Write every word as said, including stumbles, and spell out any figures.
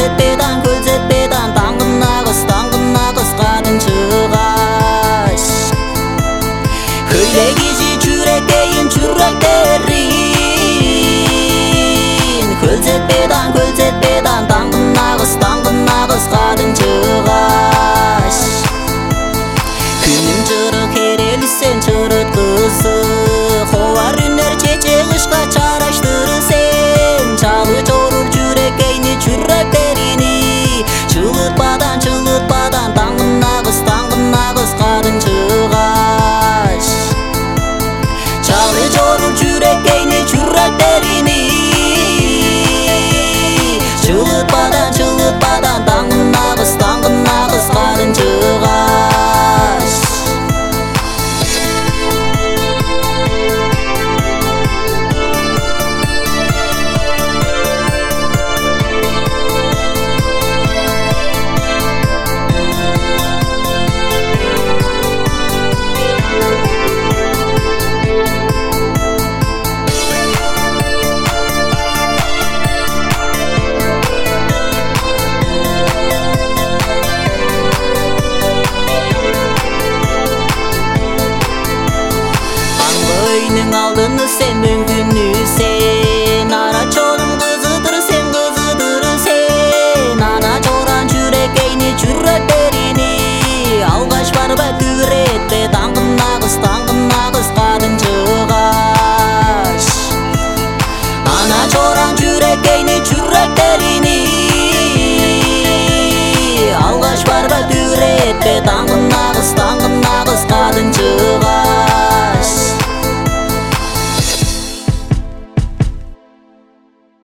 Көрсетпейдан, көрсетпейдан, таңғын нағыз, таңғын нағыз қадын чығаш. Көйлегізі жүрекейін жүректерін. Көрсетпейдан, көрсетпейдан, таңғын нағыз, таңғын нағыз қадын чығаш. Күнім жырық ерелісен жырыт қызы, қовар үнер чечеғышқа чараштыры сен. Чалы жорыр жүрекейні жүректеріні. Жылытпадан, жылытпадан, таңғын нағыз, таңғын нағыз қадын чығаш. Чалы жорыр жүрекейні жүректеріні. Жылытпадан, жылытпадан, таңғын нағыз, таңғын нағыз қадын чығаш. Aldını sen, мүмкүнү сен.